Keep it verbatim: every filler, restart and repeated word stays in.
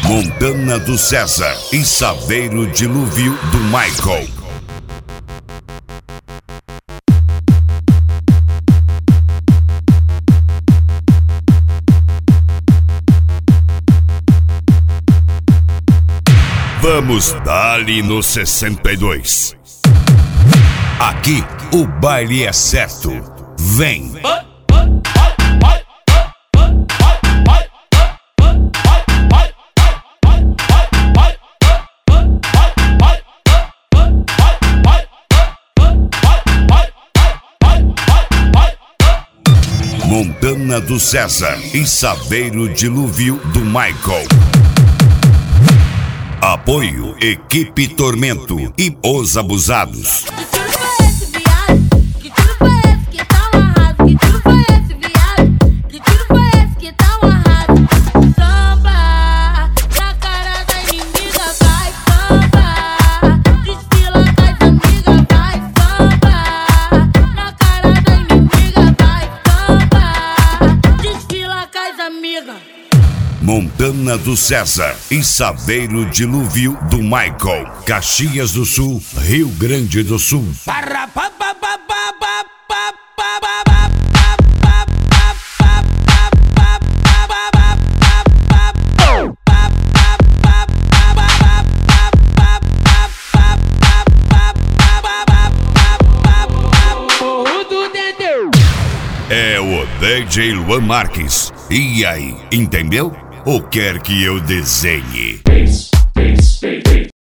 Montana do César e Saveiro Dilúvio do Michael. Vamos dar-lhe no sessenta e dois. Aqui o baile é certo. Vem! Montana do César e Saveiro Dilúvio do Michael. Apoio Equipe Tormento e Os Abusados. Montana do César e Saveiro Dilúvio do Michael. Caxias do Sul, Rio Grande do Sul. É o D J Luan Marques. E aí, entendeu? Ou quer que eu desenhe?